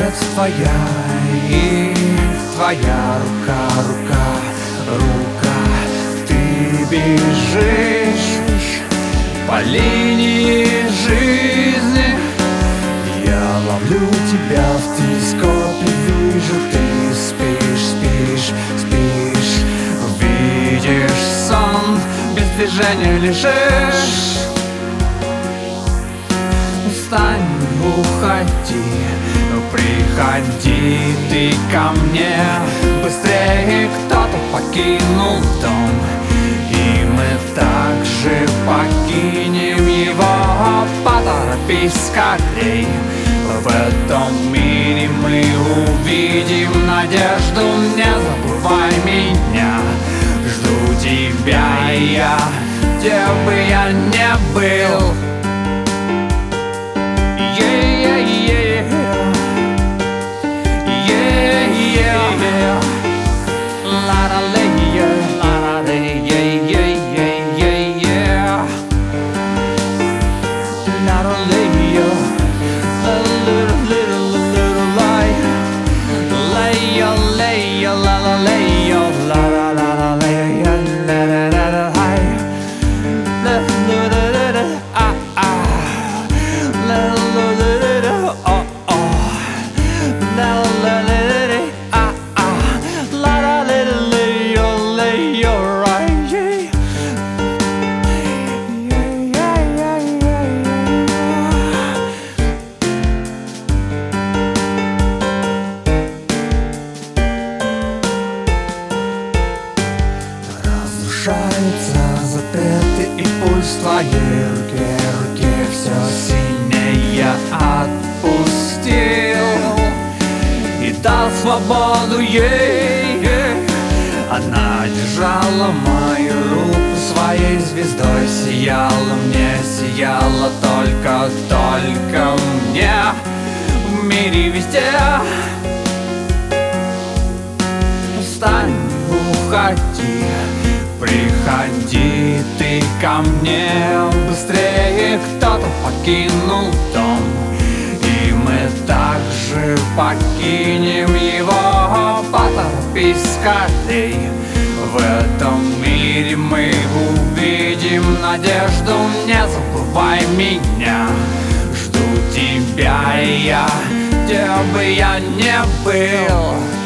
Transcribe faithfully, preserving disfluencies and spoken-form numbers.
сердце твоя и твоя рука, рука, рука. Ты бежишь по линии жизни, я ловлю тебя в телескопе, вижу, ты спишь, спишь, спишь. Видишь сон, без движения лежишь. Устань, уходи, приходи ты ко мне. Быстрее кто-то покинул дом, и мы также покинем его. Поторопись скорей, в этом мире мы увидим надежду. Не забывай меня, жду тебя я, где бы я не был. Запреты и пульс в твоей руке, руке все сильнее отпустил и дал свободу ей. Она держала мою руку своей звездой, сияла мне, сияла только, только мне. В мире везде встань, уходи, приходи ты ко мне. Быстрее кто-то покинул дом, и мы также покинем его. Поторопись скорей, в этом мире мы увидим надежду. Не забывай меня, жду тебя я, где бы я не был.